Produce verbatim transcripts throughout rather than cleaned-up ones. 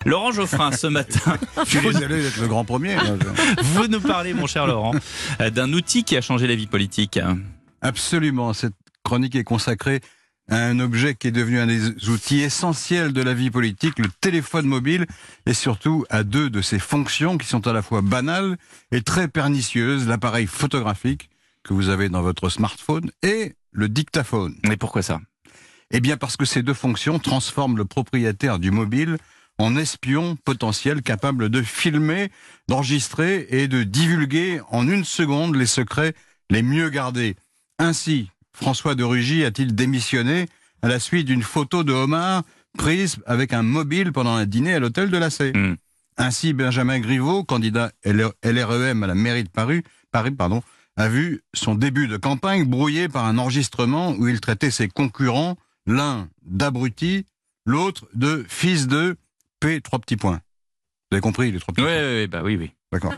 Laurent Geoffrin, ce matin, Je suis désolé d'être le grand premier. vous nous parlez, mon cher Laurent, d'un outil qui a changé la vie politique. Absolument. Cette chronique est consacrée à un objet qui est devenu un des outils essentiels de la vie politique, le téléphone mobile, et surtout à deux de ses fonctions qui sont à la fois banales et très pernicieuses, l'appareil photographique que vous avez dans votre smartphone et le dictaphone. Mais pourquoi ça? Eh bien parce que ces deux fonctions transforment le propriétaire du mobile en espion potentiel capable de filmer, d'enregistrer et de divulguer en une seconde les secrets les mieux gardés. Ainsi, François de Rugy a-t-il démissionné à la suite d'une photo de homard prise avec un mobile pendant un dîner à l'hôtel de la C. Mm. Ainsi, Benjamin Griveaux, candidat L R E M à la mairie de Paris, Paris pardon, a vu son début de campagne brouillé par un enregistrement où il traitait ses concurrents, l'un d'abruti, l'autre de fils de P, trois petits points. Vous avez compris les trois petits Oui, points? oui, bah oui, oui. D'accord.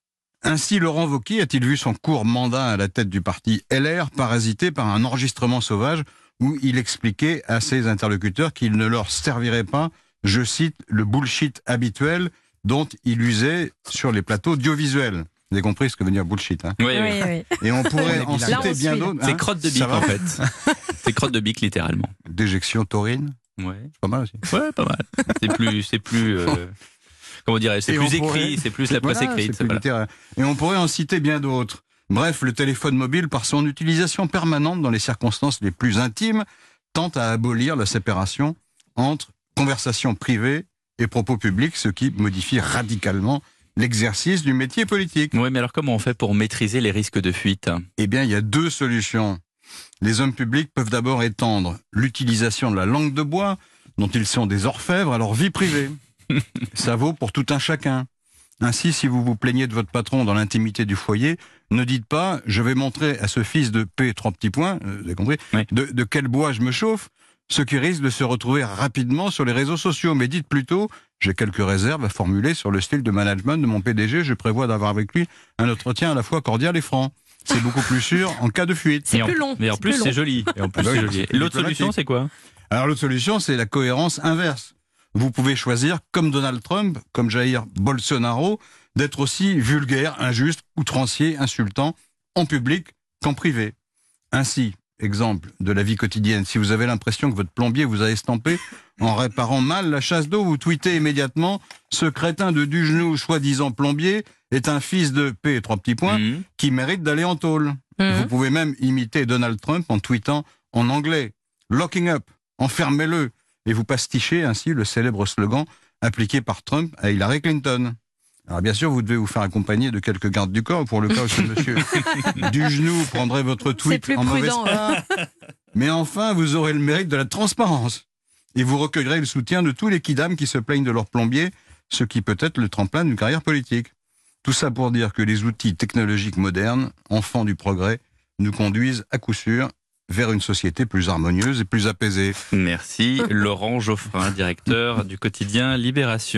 Ainsi, Laurent Wauquiez a-t-il vu son court mandat à la tête du parti L R parasité par un enregistrement sauvage où il expliquait à ses interlocuteurs qu'il ne leur servirait pas, je cite, le bullshit habituel dont il usait sur les plateaux audiovisuels. Vous avez compris ce que veut dire bullshit, hein? Oui, Oui, oui. oui. Et on pourrait en Là, citer on bien suit. d'autres. C'est hein. crotte de bique, Ça va en fait. C'est crotte de bique, littéralement. Déjection taurine, Ouais, c'est pas mal aussi. ouais, pas mal. C'est plus, c'est plus, euh, comment dirais-je, c'est Et plus on écrit, pourrait- c'est plus la presse Voilà, écrite. c'est plus Voilà. littéraire. Et on pourrait en citer bien d'autres. Bref, le téléphone mobile, par son utilisation permanente dans les circonstances les plus intimes, tente à abolir la séparation entre conversation privée et propos publics, ce qui modifie radicalement l'exercice du métier politique. Oui, mais alors comment on fait pour maîtriser les risques de fuite? Eh bien, il y a deux solutions. Les hommes publics peuvent d'abord étendre l'utilisation de la langue de bois, dont ils sont des orfèvres, à leur vie privée. Ça vaut pour tout un chacun. Ainsi, si vous vous plaignez de votre patron dans l'intimité du foyer, ne dites pas « je vais montrer à ce fils de P, trois petits points, euh, vous avez compris, Oui. de, de quel bois je me chauffe », ce qui risque de se retrouver rapidement sur les réseaux sociaux. Mais dites plutôt « j'ai quelques réserves à formuler sur le style de management de mon P D G, je prévois d'avoir avec lui un entretien à la fois cordial et franc ». C'est beaucoup plus sûr en cas de fuite. C'est Et en- plus long. Mais en c'est plus, plus c'est long. joli. Et en plus, Ah bah c'est oui, joli. c'est Et l'autre diplomatique. solution, c'est quoi? Alors l'autre solution, c'est la cohérence inverse. Vous pouvez choisir, comme Donald Trump, comme Jair Bolsonaro, d'être aussi vulgaire, injuste, outrancier, insultant, en public qu'en privé. Ainsi, exemple de la vie quotidienne, si vous avez l'impression que votre plombier vous a estampé en réparant mal la chasse d'eau, vous tweetez immédiatement « ce crétin de Dugenou, soi-disant plombier, est un fils de P, trois petits points, Mhm. qui mérite d'aller en tôle ». Mhm. Vous pouvez même imiter Donald Trump en tweetant en anglais « locking up », enfermez-le, et vous pastichez ainsi le célèbre slogan appliqué par Trump à Hillary Clinton. Alors bien sûr, vous devez vous faire accompagner de quelques gardes du corps pour le cas où ce monsieur Dugenou prendrait votre C'est tweet plus en mauvaise prudent. part. Mais enfin, vous aurez le mérite de la transparence. Et vous recueillerez le soutien de tous les kidams qui se plaignent de leur plombier, ce qui peut être le tremplin d'une carrière politique. Tout ça pour dire que les outils technologiques modernes, enfants du progrès, nous conduisent à coup sûr vers une société plus harmonieuse et plus apaisée. Merci, Laurent Geoffrin, directeur du quotidien Libération.